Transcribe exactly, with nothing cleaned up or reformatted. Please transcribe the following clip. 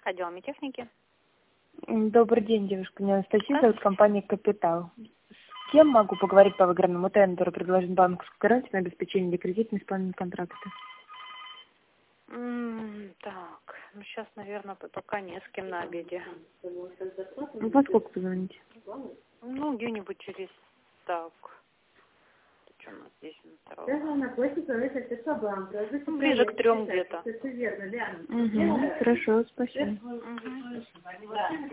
Отдел техники. Добрый день, девушка. Меня Анастасия зовут, компания «Капитал». С кем могу поговорить по выигранному тендеру, предложить банковскую гарантию на обеспечение для кредитного исполнения контракта? М, Так, ну сейчас, наверное, пока не с кем на обеде. Ну, во сколько позвоните? Ну, где-нибудь через так. Что у нас здесь на втором? Ну, ближе к трем где-то. Угу, хорошо, спасибо. Угу.